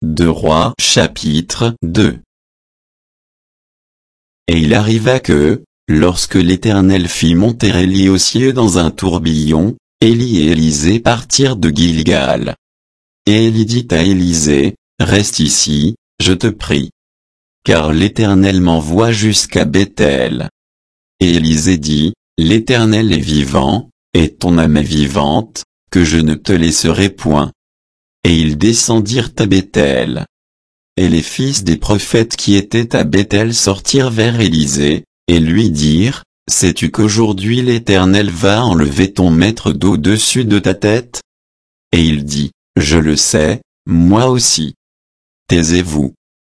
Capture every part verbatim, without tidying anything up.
deux Rois chapitre deux. Et il arriva que, lorsque l'Éternel fit monter Élie aux cieux dans un tourbillon, Élie et Élisée partirent de Gilgal. Et Élie dit à Élisée, reste ici, je te prie. Car l'Éternel m'envoie jusqu'à Béthel. Et Élisée dit, l'Éternel est vivant, et ton âme est vivante, que je ne te laisserai point. Et ils descendirent à Béthel. Et les fils des prophètes qui étaient à Béthel sortirent vers Élisée, et lui dirent, sais-tu qu'aujourd'hui l'Éternel va enlever ton maître d'au-dessus de ta tête? Et il dit, je le sais, moi aussi. Taisez-vous.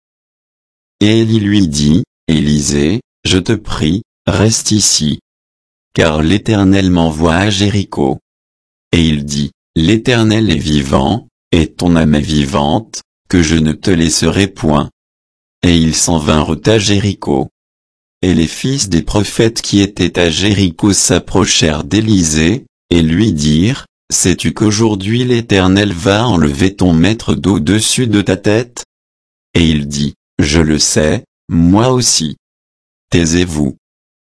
Et Élie lui dit, Élisée, je te prie, reste ici. Car l'Éternel m'envoie à Jéricho. Et il dit, l'Éternel est vivant, et ton âme est vivante, que je ne te laisserai point. Et ils s'en vinrent à Jéricho. Et les fils des prophètes qui étaient à Jéricho s'approchèrent d'Élisée, et lui dirent, sais-tu qu'aujourd'hui l'Éternel va enlever ton maître d'au-dessus de ta tête? Et il dit, je le sais, moi aussi. Taisez-vous.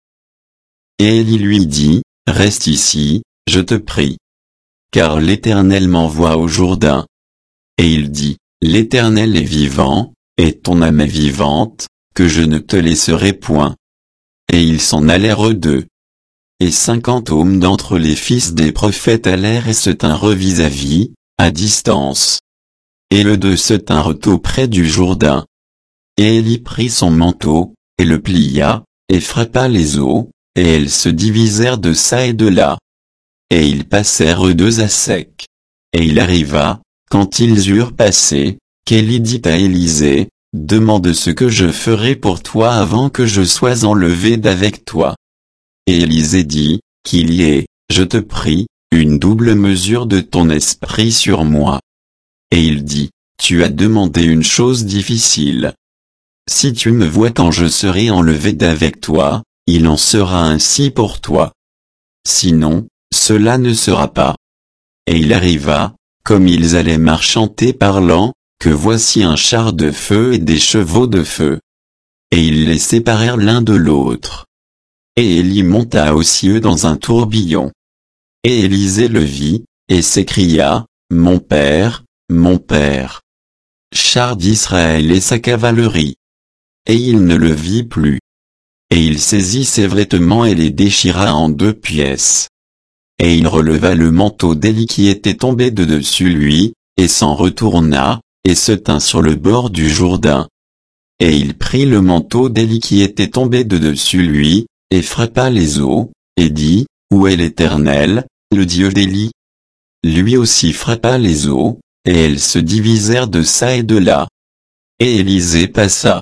Et Élie lui dit, reste ici, je te prie. Car l'Éternel m'envoie au Jourdain. Et il dit, l'Éternel est vivant, et ton âme est vivante, que je ne te laisserai point. Et ils s'en allèrent eux deux. Et cinquante hommes d'entre les fils des prophètes allèrent et se tinrent vis-à-vis, à distance. Et les deux se tinrent auprès du Jourdain. Et Élie prit son manteau, et le plia, et frappa les eaux, et elles se divisèrent de çà et de là. Et ils passèrent eux deux à sec. Et il arriva, quand ils eurent passé, qu'Élie dit à Élisée, demande ce que je ferai pour toi avant que je sois enlevé d'avec toi. Et Élisée dit, qu'il y ait, je te prie, une double mesure de ton esprit sur moi. Et il dit, tu as demandé une chose difficile. Si tu me vois quand je serai enlevé d'avec toi, il en sera ainsi pour toi. Sinon, cela ne sera pas. Et il arriva, comme ils allaient marchanter parlant, que voici un char de feu et des chevaux de feu. Et ils les séparèrent l'un de l'autre. Et Élie monta aux cieux dans un tourbillon. Et Élisée le vit, et s'écria, mon père, mon père. Char d'Israël et sa cavalerie. Et il ne le vit plus. Et il saisit ses vêtements et les déchira en deux pièces. Et il releva le manteau d'Élie qui était tombé de dessus lui, et s'en retourna, et se tint sur le bord du Jourdain. Et il prit le manteau d'Élie qui était tombé de dessus lui, et frappa les eaux, et dit, où est l'Éternel, le Dieu d'Élie? Lui aussi frappa les eaux, et elles se divisèrent de çà et de là. Et Élisée passa.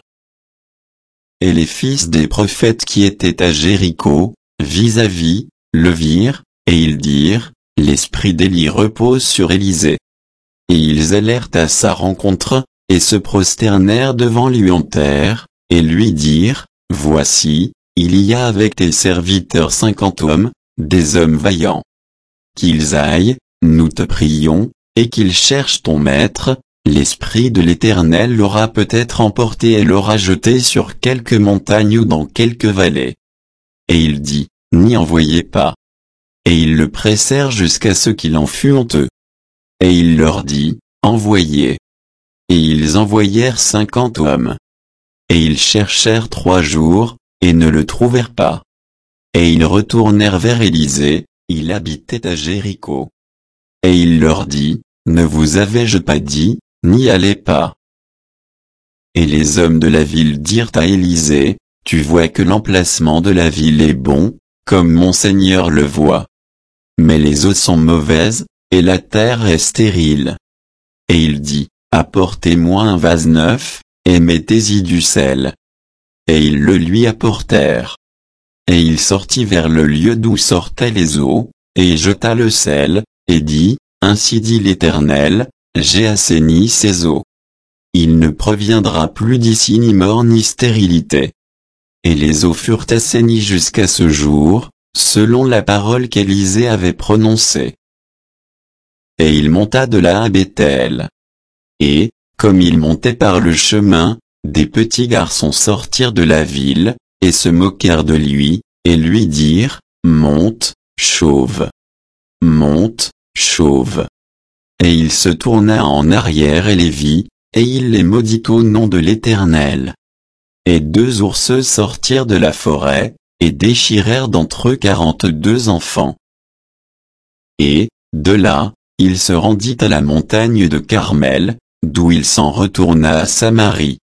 Et les fils des prophètes qui étaient à Jéricho, vis-à-vis, le virent, et ils dirent, l'esprit d'Élie repose sur Élisée. Et ils allèrent à sa rencontre, et se prosternèrent devant lui en terre, et lui dirent, voici, il y a avec tes serviteurs cinquante hommes, des hommes vaillants. Qu'ils aillent, nous te prions, et qu'ils cherchent ton maître, l'Esprit de l'Éternel l'aura peut-être emporté et l'aura jeté sur quelque montagne ou dans quelque vallée. Et il dit, n'y envoyez pas. Et ils le pressèrent jusqu'à ce qu'il en fût honteux. Et il leur dit, envoyez. Et ils envoyèrent cinquante hommes. Et ils cherchèrent trois jours, et ne le trouvèrent pas. Et ils retournèrent vers Élisée, il habitait à Jéricho. Et il leur dit, ne vous avais-je pas dit, n'y allez pas. Et les hommes de la ville dirent à Élisée, tu vois que l'emplacement de la ville est bon, comme mon Seigneur le voit. Mais les eaux sont mauvaises, et la terre est stérile. Et il dit, apportez-moi un vase neuf, et mettez-y du sel. Et ils le lui apportèrent. Et il sortit vers le lieu d'où sortaient les eaux, et jeta le sel, et dit, ainsi dit l'Éternel, j'ai assaini ces eaux. Il ne proviendra plus d'ici ni mort ni stérilité. Et les eaux furent assainies jusqu'à ce jour, selon la parole qu'Élisée avait prononcée. Et il monta de là à Béthel. Et, comme il montait par le chemin, des petits garçons sortirent de la ville, et se moquèrent de lui, et lui dirent, monte, chauve. Monte, chauve. Et il se tourna en arrière et les vit, et il les maudit au nom de l'Éternel. Et deux ours sortirent de la forêt, et déchirèrent d'entre eux quarante-deux enfants. Et, de là, il se rendit à la montagne de Carmel, d'où il s'en retourna à Samarie.